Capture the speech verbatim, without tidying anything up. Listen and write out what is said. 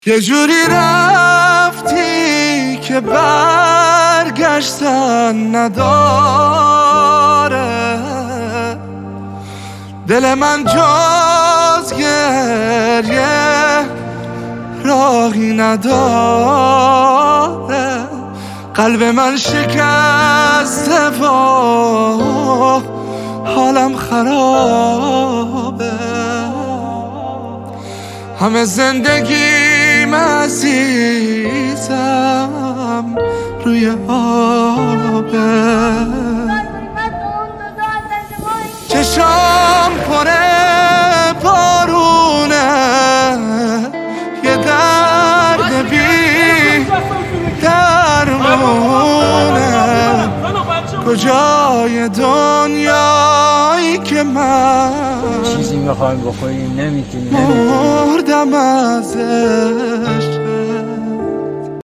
یه جوری رفتی که برگشتن نداره، دل من جز گریه راهی نداره، قلب من شکسته و حالم خرابه، همه زندگیم عزیزم روی آبه، چشام پره بارونه، یه درد بی درمونه، کجای دنیایی که من چیزی میخوایم بخوریم نمیتونیم مردم ازش.